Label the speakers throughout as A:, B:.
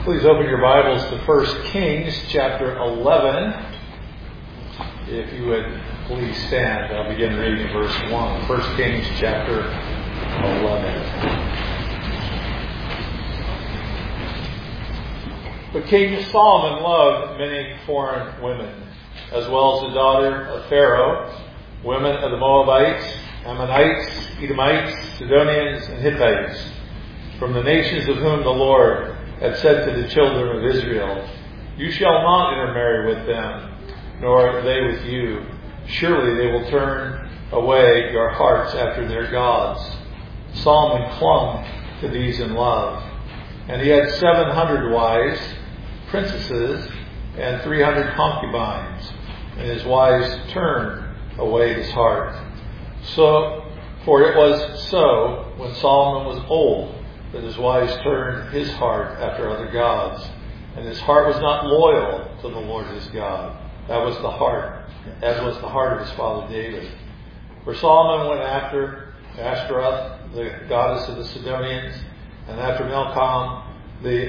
A: Please open your Bibles to 1 Kings chapter 11. If you would please stand, I'll begin reading verse 1. 1 Kings chapter 11. But King Solomon loved many foreign women, as well as the daughter of Pharaoh, women of the Moabites, Ammonites, Edomites, Sidonians, and Hittites, from the nations of whom the Lord had said to the children of Israel, "You shall not intermarry with them, nor they with you. Surely they will turn away your hearts after their gods." Solomon clung to these in love. And he had 700 wives, princesses, and 300 concubines. And his wives turned away his heart. For it was so when Solomon was old, that his wives turned his heart after other gods, and his heart was not loyal to the Lord his God. That was the heart, as was the heart of his father David. For Solomon went after Ashtoreth, the goddess of the Sidonians, and after Milcom, the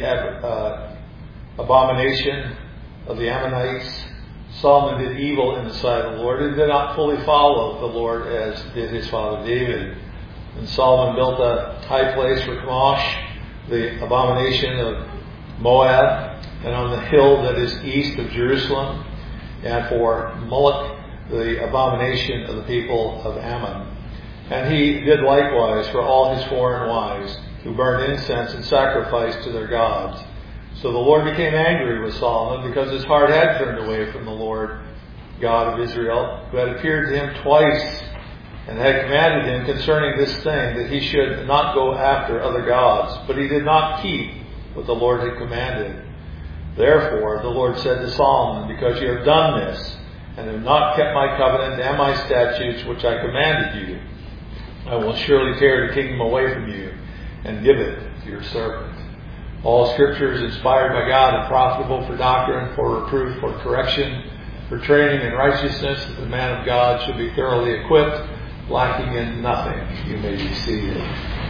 A: abomination of the Ammonites. Solomon did evil in the sight of the Lord, and did not fully follow the Lord as did his father David. And Solomon built a high place for Chemosh, the abomination of Moab, and on the hill that is east of Jerusalem, and for Moloch, the abomination of the people of Ammon. And he did likewise for all his foreign wives, who burned incense and sacrificed to their gods. So the Lord became angry with Solomon, because his heart had turned away from the Lord God of Israel, who had appeared to him twice, and had commanded him concerning this thing, that he should not go after other gods. But he did not keep what the Lord had commanded. Therefore the Lord said to Solomon, "Because you have done this, and have not kept my covenant and my statutes which I commanded you, I will surely tear the kingdom away from you, and give it to your servant." All Scripture is inspired by God and profitable for doctrine, for reproof, for correction, for training in righteousness, that the man of God should be thoroughly equipped, lacking in nothing. You may be seated.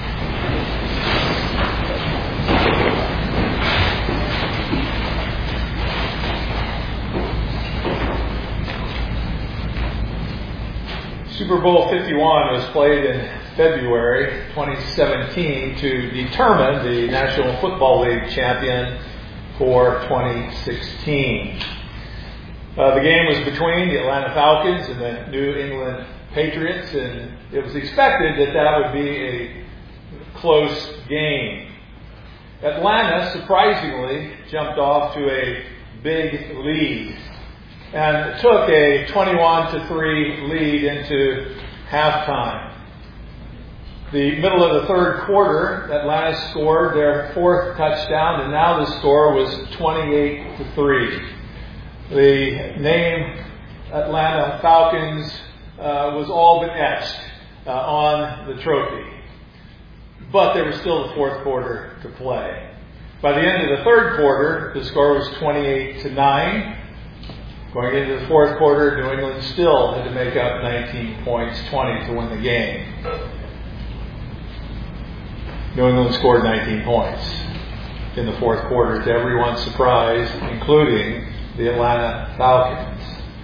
A: Super Bowl 51 was played in February 2017 to determine the National Football League champion for 2016. The game was between the Atlanta Falcons and the New England Patriots, and it was expected that would be a close game. Atlanta surprisingly jumped off to a big lead and took a 21-3 lead into halftime. The middle of the third quarter, Atlanta scored their fourth touchdown, and now the score was 28-3. The name Atlanta Falcons was all but etched on the trophy. But there was still the fourth quarter to play. By the end of the third quarter, the score was 28-9. Going into the fourth quarter, New England still had to make up 19 points, 20 to win the game. New England scored 19 points in the fourth quarter, to everyone's surprise, including the Atlanta Falcons.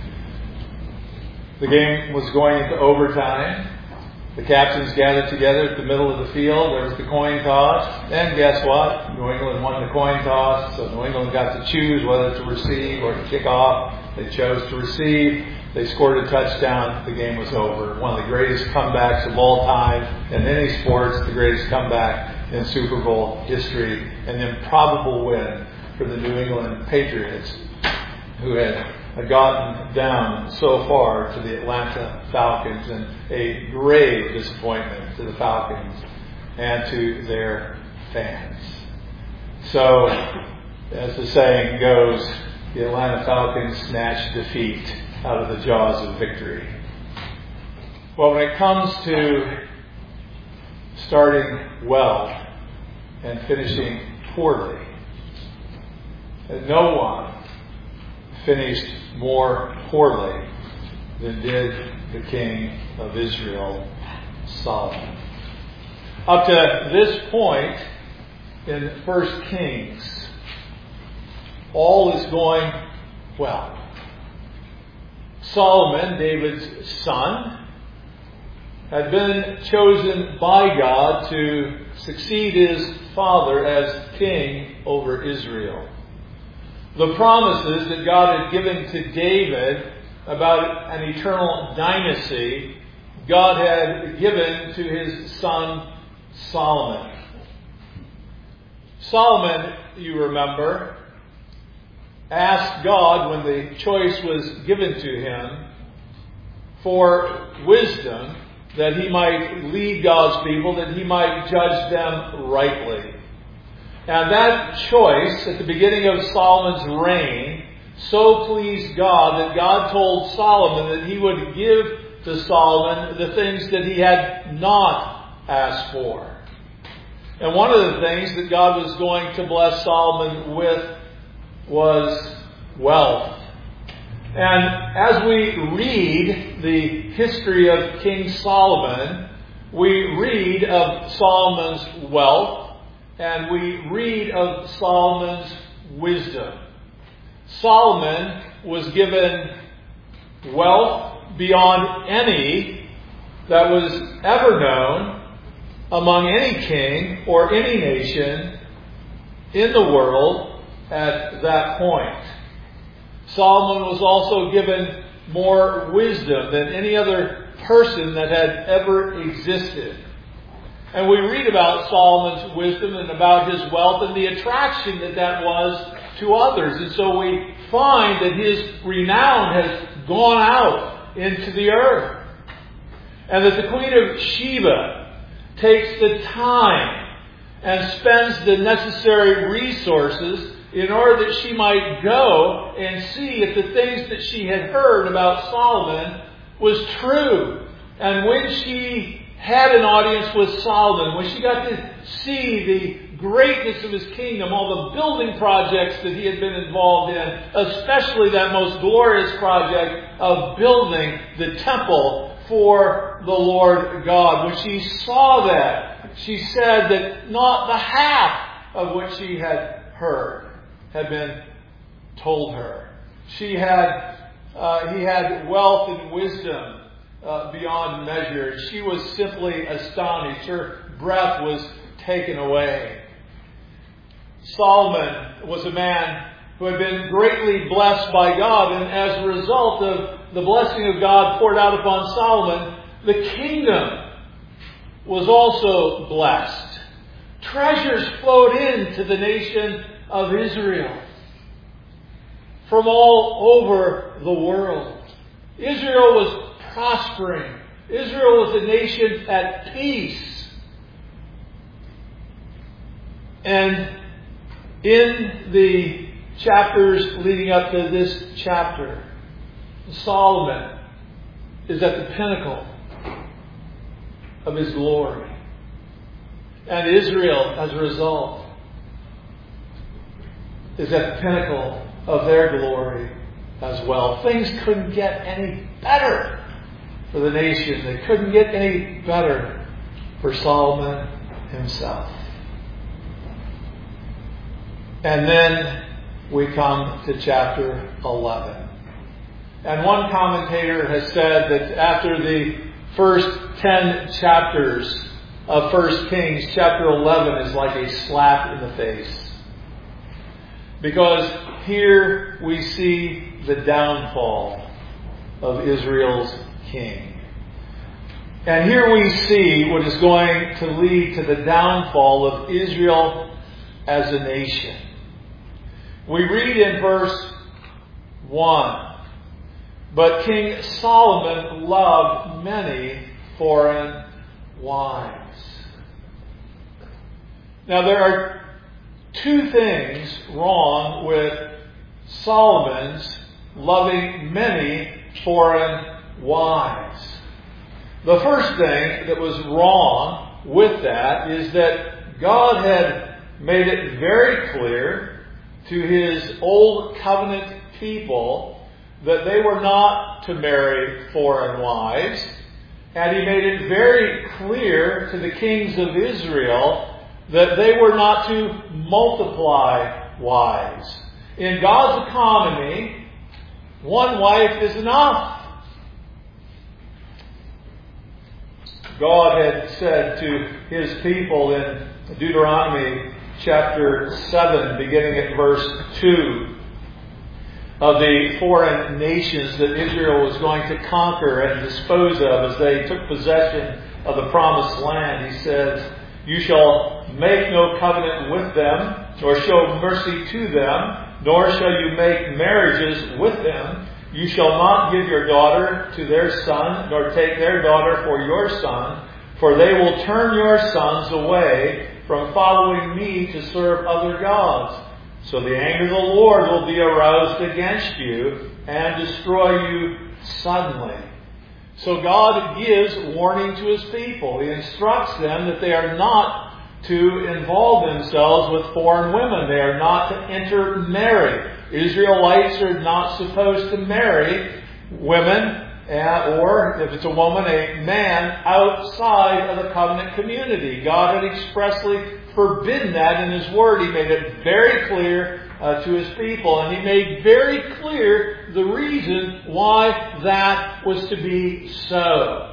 A: The game was going into overtime. The captains gathered together at the middle of the field. There was the coin toss. And guess what? New England won the coin toss. So New England got to choose whether to receive or to kick off. They chose to receive. They scored a touchdown. The game was over. One of the greatest comebacks of all time in any sports. The greatest comeback in Super Bowl history. An improbable win for the New England Patriots, who had gotten down so far to the Atlanta Falcons, and a grave disappointment to the Falcons and to their fans. So, as the saying goes, the Atlanta Falcons snatched defeat out of the jaws of victory. Well, when it comes to starting well and finishing poorly, no one finished more poorly than did the king of Israel, Solomon. Up to this point in 1 Kings, all is going well. Solomon, David's son, had been chosen by God to succeed his father as king over Israel. The promises that God had given to David about an eternal dynasty, God had given to his son Solomon. Solomon, you remember, asked God when the choice was given to him for wisdom, that he might lead God's people, that he might judge them rightly. And that choice at the beginning of Solomon's reign so pleased God that God told Solomon that he would give to Solomon the things that he had not asked for. And one of the things that God was going to bless Solomon with was wealth. And as we read the history of King Solomon, we read of Solomon's wealth and we read of Solomon's wisdom. Solomon was given wealth beyond any that was ever known among any king or any nation in the world at that point. Solomon was also given more wisdom than any other person that had ever existed. And we read about Solomon's wisdom and about his wealth and the attraction that was to others. And so we find that his renown has gone out into the earth. And that the Queen of Sheba takes the time and spends the necessary resources in order that she might go and see if the things that she had heard about Solomon was true. And when she had an audience with Solomon, when she got to see the greatness of his kingdom, all the building projects that he had been involved in, especially that most glorious project of building the temple for the Lord God. When she saw that, she said that not the half of what she had heard had been told her. He had wealth and wisdom beyond measure. She was simply astonished. Her breath was taken away. Solomon was a man who had been greatly blessed by God, and as a result of the blessing of God poured out upon Solomon, the kingdom was also blessed. Treasures flowed into the nation of Israel from all over the world. Israel was prospering. Israel was a nation at peace. And in the chapters leading up to this chapter, Solomon is at the pinnacle of his glory. And Israel, as a result, is at the pinnacle of their glory as well. Things couldn't get any better for the nation. They couldn't get any better for Solomon himself. And then we come to chapter 11. And one commentator has said that after the first 10 chapters of 1 Kings, chapter 11 is like a slap in the face. Because here we see the downfall of Israel's king. And here we see what is going to lead to the downfall of Israel as a nation. We read in verse 1, "But King Solomon loved many foreign wives." Now there are two things wrong with Solomon's loving many foreign wives. The first thing that was wrong with that is that God had made it very clear to his old covenant people that they were not to marry foreign wives. And he made it very clear to the kings of Israel that they were not to multiply wives. In God's economy, one wife is enough. God had said to His people in Deuteronomy chapter 7, beginning at verse 2, of the foreign nations that Israel was going to conquer and dispose of as they took possession of the promised land. He says, "You shall make no covenant with them, nor show mercy to them, nor shall you make marriages with them. You shall not give your daughter to their son, nor take their daughter for your son, for they will turn your sons away from following me to serve other gods. So the anger of the Lord will be aroused against you and destroy you suddenly." So God gives warning to His people. He instructs them that they are not to involve themselves with foreign women. They are not to intermarry. Israelites are not supposed to marry women, or if it's a woman, a man outside of the covenant community. God had expressly forbidden that in His Word. He made it very clear to His people, and He made very clear the reason why that was to be so.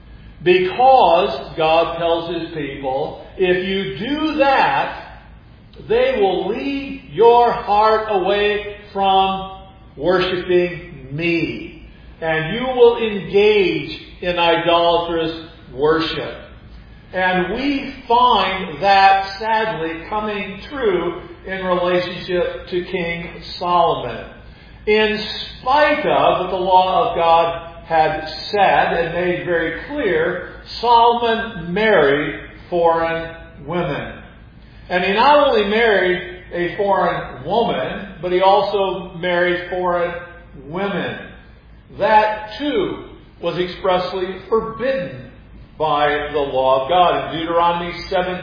A: Because God tells His people, if you do that, they will lead your heart away from worshiping me. And you will engage in idolatrous worship. And we find that sadly coming true in relationship to King Solomon. In spite of what the law of God had said and made very clear, Solomon married foreign women. And he not only married a foreign woman, but he also married foreign women. That too was expressly forbidden by the law of God. In Deuteronomy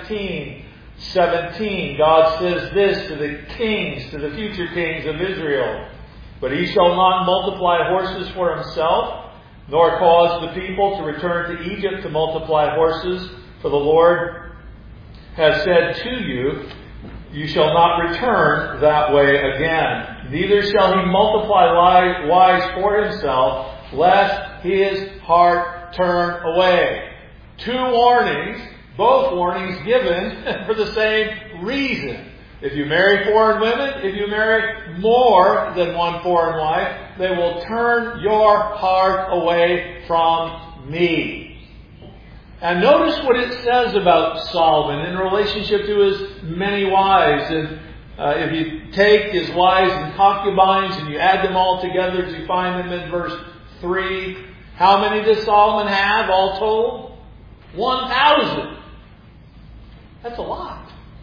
A: 17:17, God says this to the kings, to the future kings of Israel: "But he shall not multiply horses for himself, nor cause the people to return to Egypt to multiply horses. For the Lord has said to you, you shall not return that way again. Neither shall he multiply wives for himself, lest his heart turn away." Two warnings, both warnings given for the same reason. If you marry foreign women, if you marry more than one foreign wife, they will turn your heart away from me. And notice what it says about Solomon in relationship to his many wives. And if you take his wives and concubines and you add them all together, you find them in verse 3. How many does Solomon have all told? 1,000. That's a lot.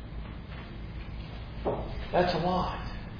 A: That's a lot.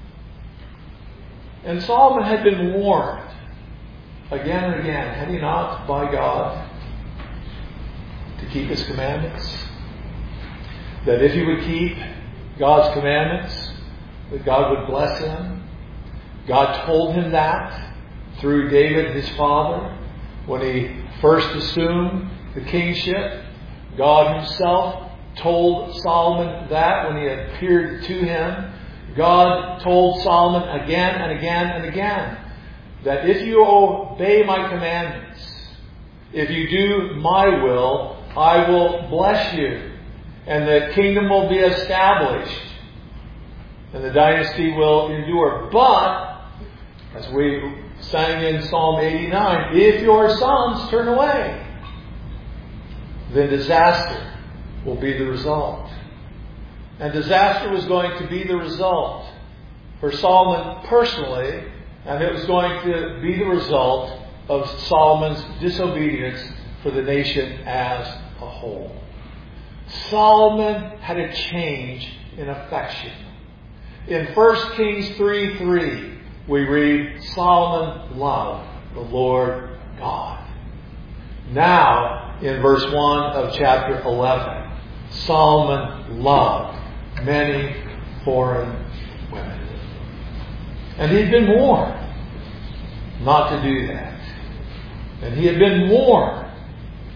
A: And Solomon had been warned again and again, had he not, by God, to keep His commandments? That if he would keep God's commandments, that God would bless him. God told him that through David, his father, when he first assumed the kingship. God Himself told Solomon that when He appeared to him. God told Solomon again and again and again that if you obey my commandments, if you do my will, I will bless you, and the kingdom will be established, and the dynasty will endure. But, as we sang in Psalm 89, if your sons turn away, then disaster will be the result. And disaster was going to be the result for Solomon personally, and it was going to be the result of Solomon's disobedience for the nation as a whole. Solomon had a change in affection. In 1 Kings 3:3, we read, Solomon loved the Lord God. Now, in verse 1 of chapter 11, Solomon loved many foreign women. And he'd been warned not to do that. And he had been warned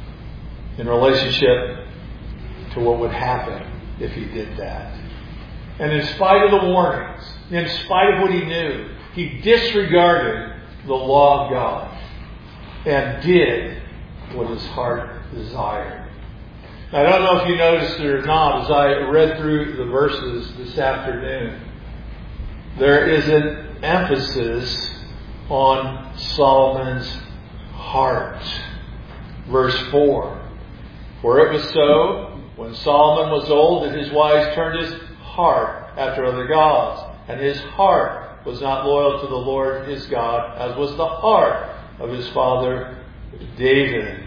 A: in relationship to what would happen if he did that. And in spite of the warnings, in spite of what he knew, he disregarded the law of God and did what his heart desired. I don't know if you noticed it or not as I read through the verses this afternoon. There is an emphasis on Solomon's heart. Verse 4. For it was so, when Solomon was old, that his wives turned his heart after other gods, and his heart was not loyal to the Lord his God, as was the heart of his father David.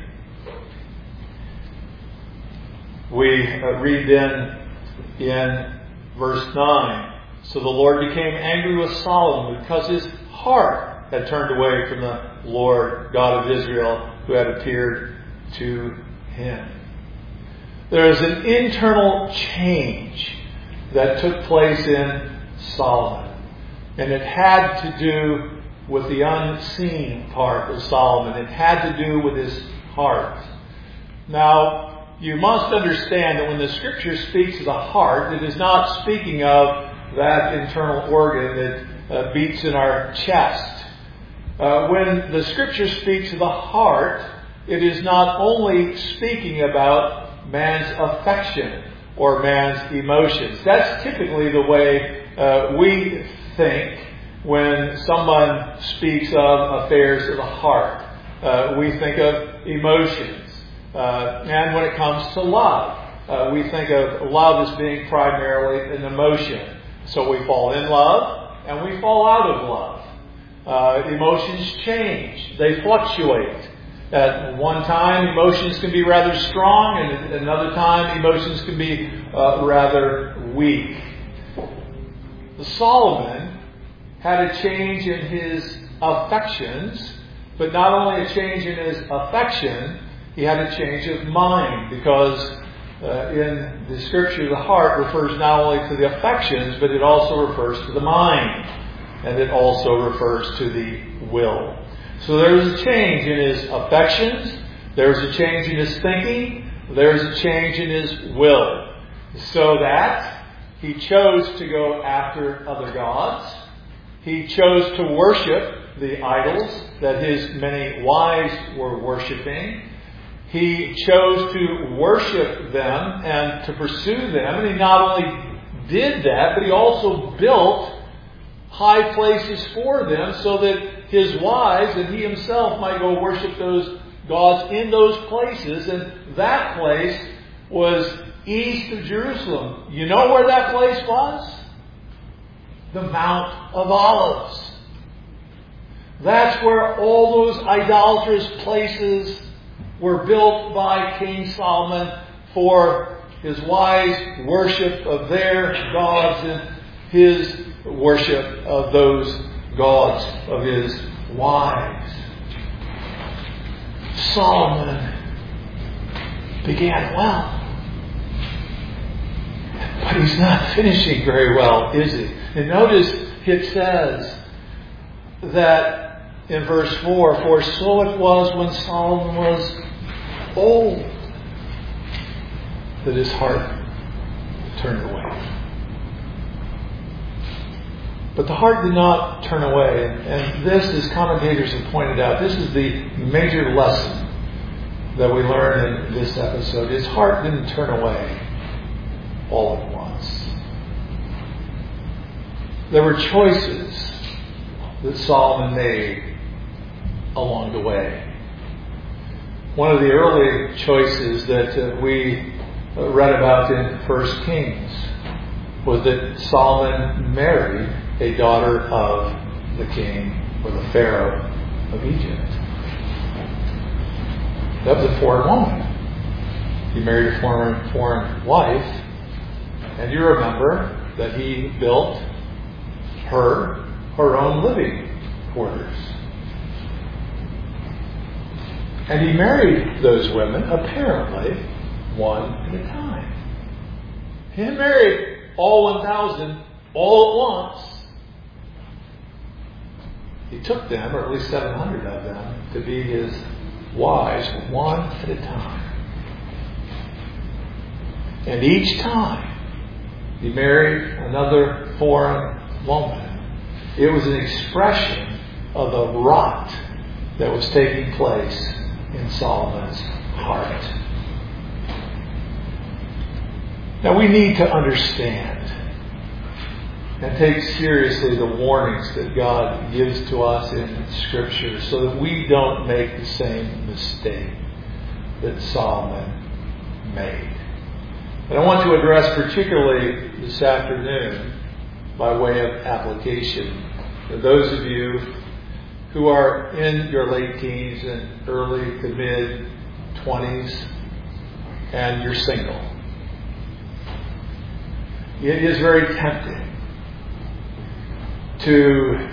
A: We read then in verse 9, so the Lord became angry with Solomon because his heart had turned away from the Lord God of Israel, who had appeared to him. There is an internal change that took place in Solomon. And it had to do with the unseen part of Solomon. It had to do with his heart. Now, you must understand that when the Scripture speaks of the heart, it is not speaking of that internal organ that beats in our chest. When the Scripture speaks of the heart, it is not only speaking about man's affection or man's emotions. That's typically the way we think when someone speaks of affairs of the heart. We think of emotions. And when it comes to love, we think of love as being primarily an emotion. So we fall in love and we fall out of love. Emotions change. They fluctuate. At one time, emotions can be rather strong, and at another time, emotions can be rather weak. Solomon had a change in his affections, but not only a change in his affection, he had a change of mind, because in the Scripture, the heart refers not only to the affections, but it also refers to the mind, and it also refers to the will. So there's a change in his affections, there's a change in his thinking, there's a change in his will. So that he chose to go after other gods. He chose to worship the idols that his many wives were worshiping. He chose to worship them and to pursue them. And he not only did that, but he also built high places for them so that his wives and he himself might go worship those gods in those places. And that place was east of Jerusalem. You know where that place was? The Mount of Olives. That's where all those idolatrous places were built by King Solomon for his wives' worship of their gods and his worship of those gods of his wives. Solomon began well. But he's not finishing very well, is he? And notice it says that in verse 4, for so it was when Solomon was old that his heart turned away. But the heart did not turn away. And this, as commentators have pointed out, this is the major lesson that we learn in this episode. His heart didn't turn away all at once. There were choices that Solomon made along the way. One of the early choices that we read about in 1 Kings was that Solomon married a daughter of the king or the Pharaoh of Egypt. That was a foreign woman. He married a foreign wife, and you remember that he built her own living quarters. And he married those women, apparently, one at a time. He didn't marry all 1,000 all at once. He took them, or at least 700 of them, to be his wives, one at a time. And each time, He married another foreign woman. It was an expression of the rot that was taking place in Solomon's heart. Now we need to understand and take seriously the warnings that God gives to us in Scripture so that we don't make the same mistake that Solomon made. And I want to address particularly this afternoon, by way of application, for those of you who are in your late teens and early to mid 20s and you're single. It is very tempting to,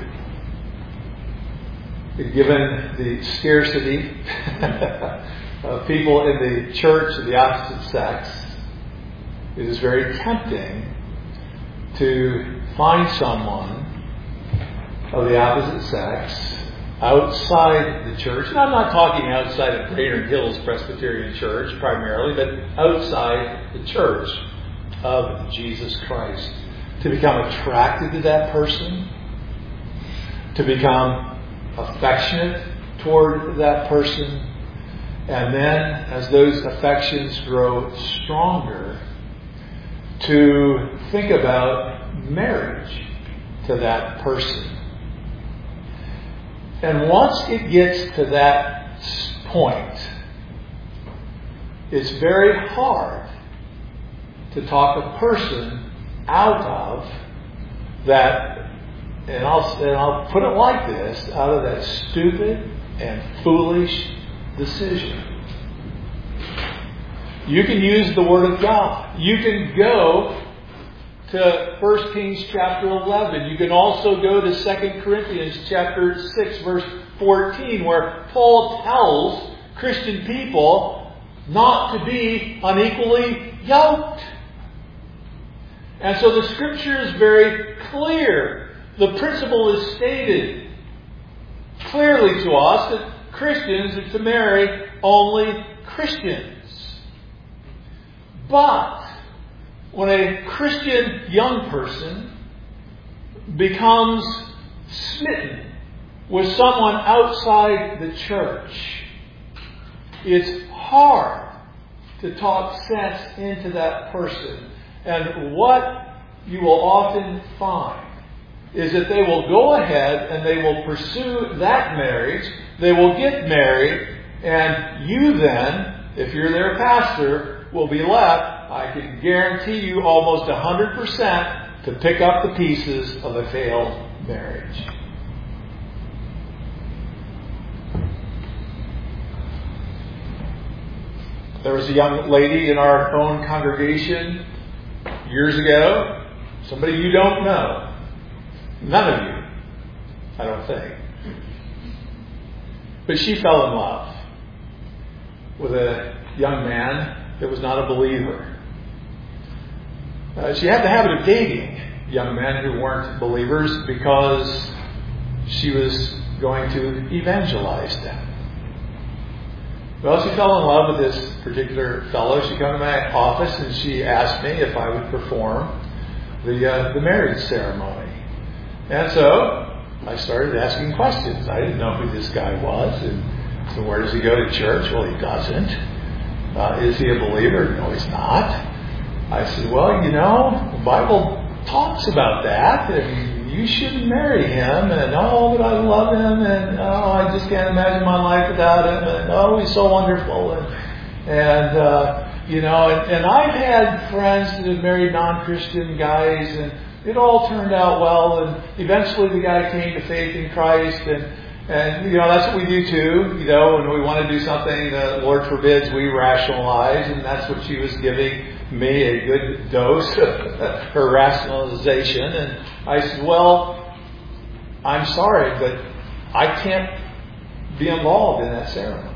A: given the scarcity of people in the church of the opposite sex, it is very tempting to find someone of the opposite sex outside the church. And I'm not talking outside of Brainerd Hills Presbyterian Church primarily, but outside the church of Jesus Christ. To become attracted to that person, to become affectionate toward that person, and then as those affections grow stronger, to think about marriage to that person. And once it gets to that point, it's very hard to talk a person out of that, and I'll put it like this, out of that stupid and foolish decision. You can use the Word of God. You can go to 1 Kings chapter 11. You can also go to 2 Corinthians chapter 6 verse 14, where Paul tells Christian people not to be unequally yoked. And so the Scripture is very clear. The principle is stated clearly to us that Christians are to marry only Christians. But when a Christian young person becomes smitten with someone outside the church, it's hard to talk sense into that person. And what you will often find is that they will go ahead and they will pursue that marriage, they will get married, and you then, if you're their pastor, will be left, I can guarantee you almost 100%, to pick up the pieces of a failed marriage. There was a young lady in our own congregation years ago, somebody you don't know. None of you, I don't think. But she fell in love with a young man that was not a believer. She had the habit of dating young men who weren't believers because she was going to evangelize them. Well, she fell in love with this particular fellow. She came to my office and she asked me if I would perform the marriage ceremony. And so I started asking questions. I didn't know who this guy was. And so where does he go to church? Well, he doesn't. Is he a believer? No, he's not. I said, well, the Bible talks about that, and you shouldn't marry him, and but I love him, and I just can't imagine my life without him, and he's so wonderful, and I've had friends that have married non-Christian guys, and it all turned out well, and eventually the guy came to faith in Christ, and that's what we do too. When we want to do something the Lord forbids, we rationalize, and that's what she was giving me, a good dose of her rationalization. And I said, well, I'm sorry, but I can't be involved in that ceremony.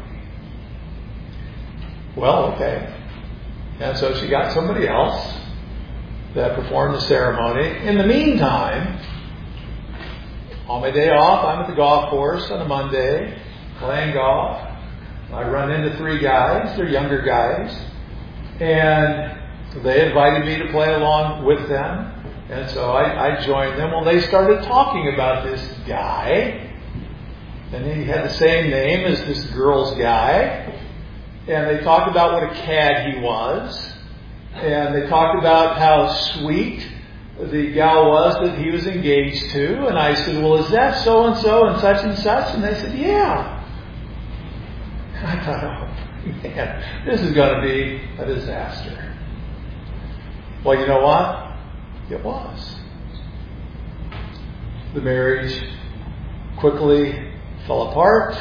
A: Well, okay. And so she got somebody else that performed the ceremony. In the meantime, on my day off, I'm at the golf course on a Monday, playing golf. I run into 3 guys. They're younger guys. And they invited me to play along with them. And so I joined them. Well, they started talking about this guy. And he had the same name as this girl's guy. And they talked about what a cad he was. And they talked about how sweet the gal was that he was engaged to. And I said, well, is that so-and-so and such and such? And they said, yeah. And I thought, oh, man, this is going to be a disaster. Well, you know what? It was. The marriage quickly fell apart.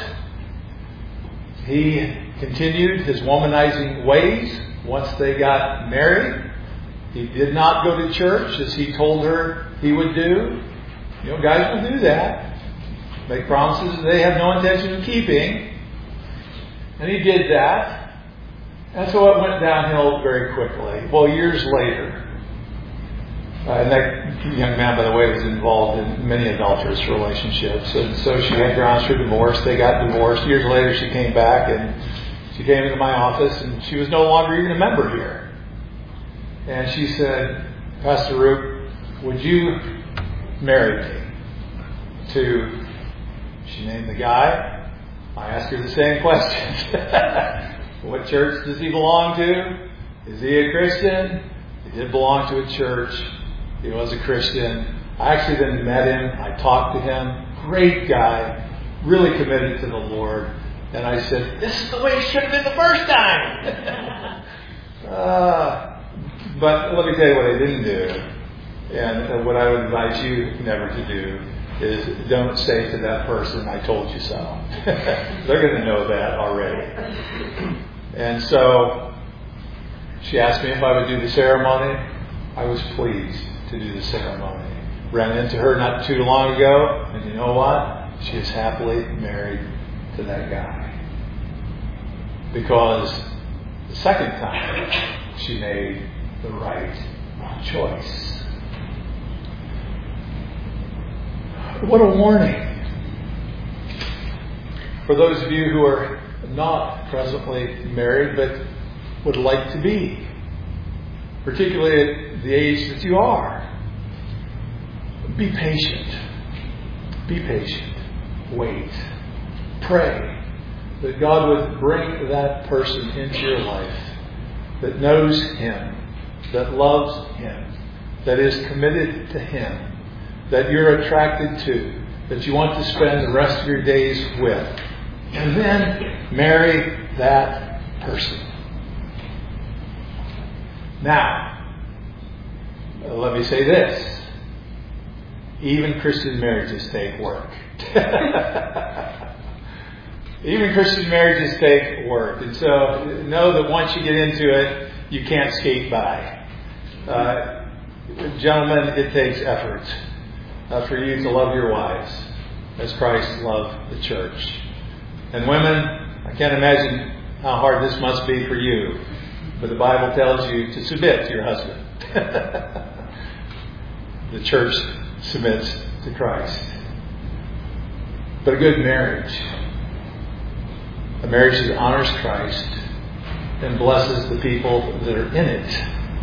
A: He continued his womanizing ways once they got married. He did not go to church as he told her he would do. You know, guys will do that. Make promises that they have no intention of keeping. And he did that. And so it went downhill very quickly. Well, years later, and that young man, by the way, was involved in many adulterous relationships. And so she had grounds for divorce. They got divorced. Years later, she came back and she came into my office, and she was no longer even a member here. And she said, Pastor Roop, would you marry me? She named the guy. I asked her the same question. What church does he belong to? Is he a Christian? He did belong to a church. He was a Christian. I actually then met him. I talked to him. Great guy. Really committed to the Lord. And I said, this is the way it should have been the first time. But let me tell you what I didn't do. And what I would advise you never to do is don't say to that person, I told you so. They're going to know that already. And so she asked me if I would do the ceremony. I was pleased to do the ceremony. Ran into her not too long ago, and you know what? She is happily married to that guy. Because the second time she made the right choice. What a warning. For those of you who are not presently married but would like to be, particularly at the age that you are, be patient. Be patient. Wait. Pray that God would bring that person into your life that knows Him, that loves Him, that is committed to Him, that you're attracted to, that you want to spend the rest of your days with. And then marry that person. Now, let me say this. Even Christian marriages take work. Even Christian marriages take work. And so know that once you get into it, you can't skate by. Gentlemen, it takes effort for you to love your wives as Christ loved the church. And women, I can't imagine how hard this must be for you. But the Bible tells you to submit to your husband. The church submits to Christ. But a good marriage, a marriage that honors Christ and blesses the people that are in it,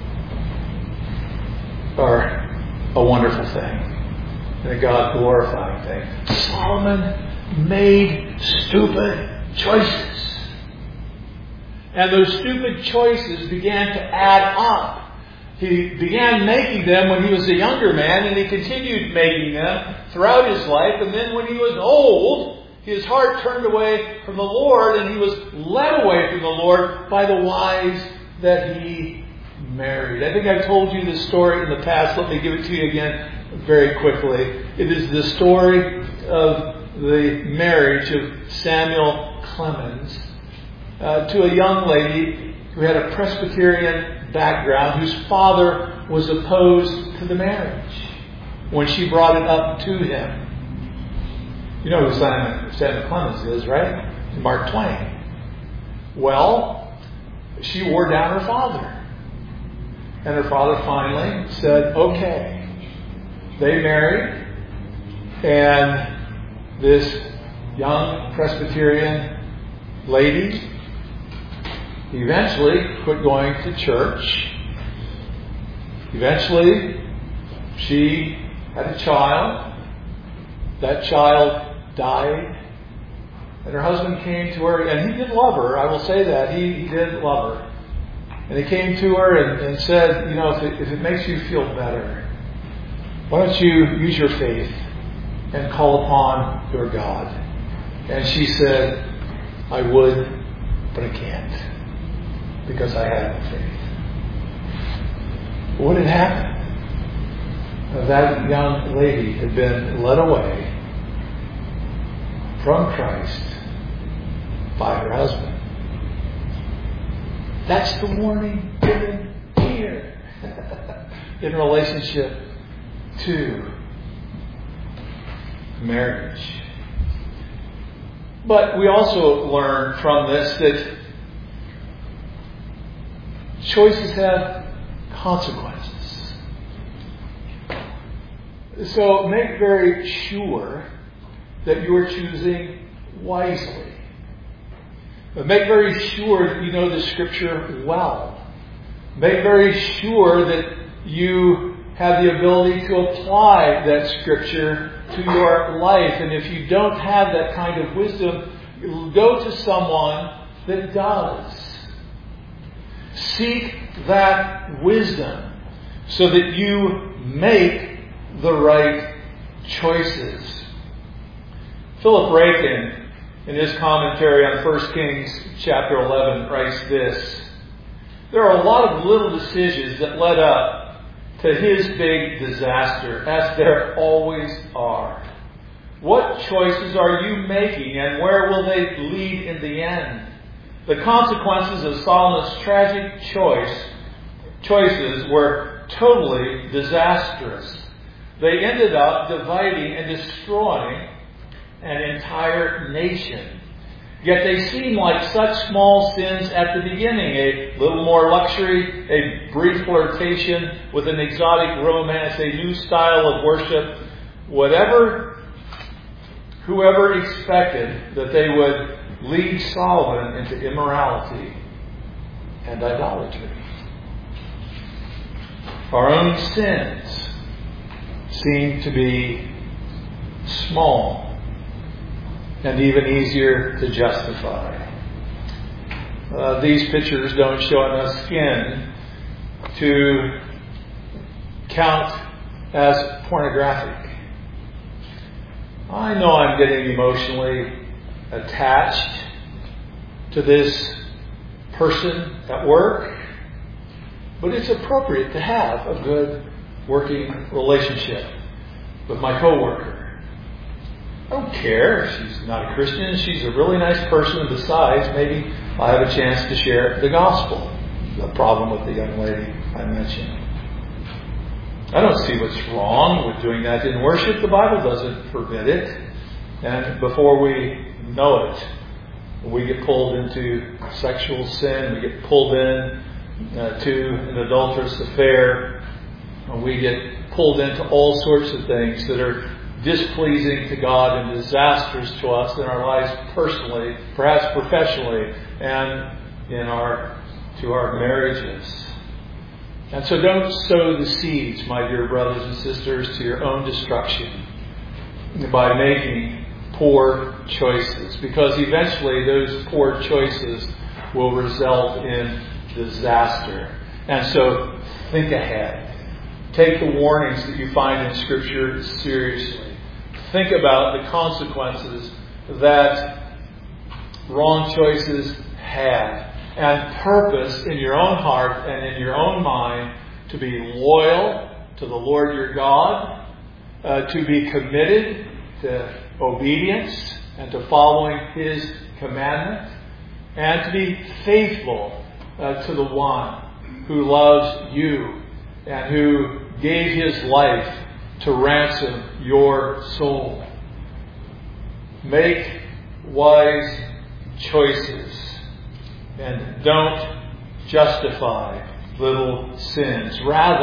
A: are a wonderful thing and a God-glorifying thing. Solomon made stupid choices. And those stupid choices began to add up. He began making them when he was a younger man, and he continued making them throughout his life. And then when he was old, his heart turned away from the Lord, and he was led away from the Lord by the wives that he married. I think I've told you this story in the past. Let me give it to you again very quickly. It is the story of the marriage of Samuel Clemens to a young lady who had a Presbyterian background, whose father was opposed to the marriage when she brought it up to him. You know who Samuel Clemens is, right? Mark Twain. Well, she wore down her father. And her father finally said, okay. They married, and this young Presbyterian lady eventually quit going to church Eventually, she had a child. That child died. And her husband came to her, and he did love her. I will say that. He did love her. And he came to her and said, if it makes you feel better, why don't you use your faith and call upon your God? And she said, I would, but I can't, because I have no faith. What had happened? That young lady had been led away from Christ by her husband. That's the warning given here in relationship to marriage. But we also learn from this that choices have consequences. So make very sure that you are choosing wisely. But make very sure that you know the Scripture well. Make very sure that you have the ability to apply that Scripture to your life. And if you don't have that kind of wisdom, go to someone that does. Seek that wisdom so that you make the right choices. Philip Rakin, in his commentary on 1 Kings chapter 11, writes this: there are a lot of little decisions that led up to his big disaster, as there always are. What choices are you making, and where will they lead in the end? The consequences of Solomon's tragic choices were totally disastrous. They ended up dividing and destroying an entire nation. Yet they seem like such small sins at the beginning. A little more luxury, a brief flirtation with an exotic romance, a new style of worship. Whoever expected that they would lead Solomon into immorality and idolatry. Our own sins seem to be small and even easier to justify. These pictures don't show enough skin to count as pornographic. I know I'm getting emotionally attached to this person at work, but it's appropriate to have a good working relationship with my coworker. I don't care if she's not a Christian. She's a really nice person. And besides, maybe I have a chance to share the gospel. The problem with the young lady I mentioned. I don't see what's wrong with doing that in worship. The Bible doesn't forbid it. And before we know it, we get pulled into sexual sin. We get pulled in to an adulterous affair. We get pulled into all sorts of things that are displeasing to God and disastrous to us in our lives personally, perhaps professionally, and to our marriages. And so don't sow the seeds, my dear brothers and sisters, to your own destruction by making poor choices, because eventually those poor choices will result in disaster. And so think ahead. Take the warnings that you find in Scripture seriously. Think about the consequences that wrong choices have. And purpose in your own heart and in your own mind to be loyal to the Lord your God, to be committed to obedience and to following His commandment, and to be faithful to the one who loves you and who gave His life to ransom your soul. Make wise choices and don't justify little sins.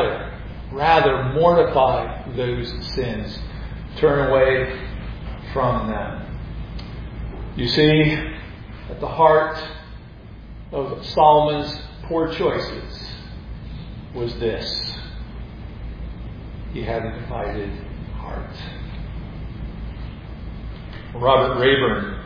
A: Rather mortify those sins. Turn away from them. You see, at the heart of Solomon's poor choices was this: he had a divided heart. Robert Rayburn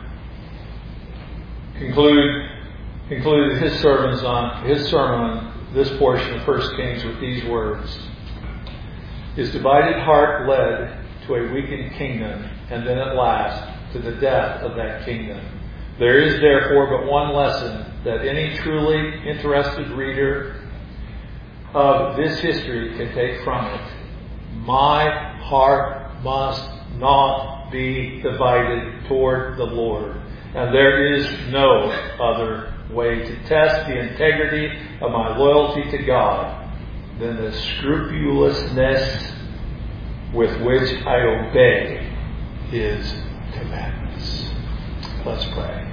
A: concluded his sermon on this portion of 1 Kings with these words. His divided heart led to a weakened kingdom, and then at last to the death of that kingdom. There is therefore but one lesson that any truly interested reader of this history can take from it. My heart must not be divided toward the Lord. And there is no other way to test the integrity of my loyalty to God than the scrupulousness with which I obey His commandments. Let's pray.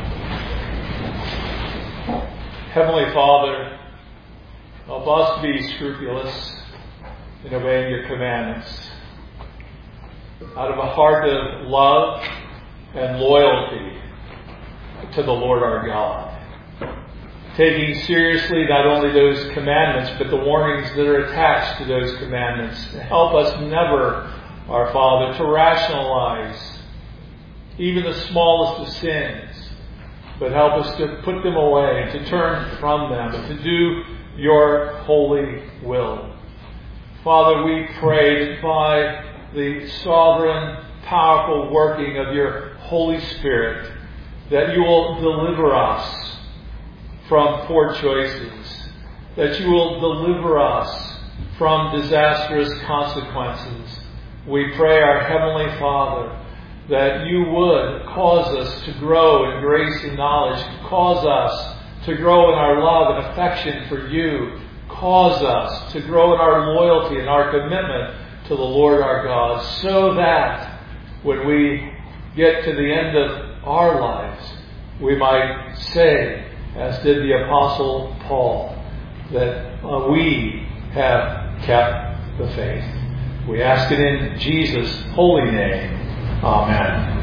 A: Heavenly Father, help us be scrupulous in obeying your commandments out of a heart of love and loyalty to the Lord our God. Taking seriously not only those commandments, but the warnings that are attached to those commandments. Help us never, our Father, to rationalize even the smallest of sins, but help us to put them away, to turn from them, and to do your holy will. Father, we pray that by the sovereign, powerful working of your Holy Spirit, that you will deliver us from poor choices, that you will deliver us from disastrous consequences. We pray, our Heavenly Father, that you would cause us to grow in grace and knowledge, cause us to grow in our love and affection for you, cause us to grow in our loyalty and our commitment to the Lord our God, so that when we get to the end of our lives, we might say, as did the Apostle Paul, that we have kept the faith. We ask it in Jesus' holy name. Amen.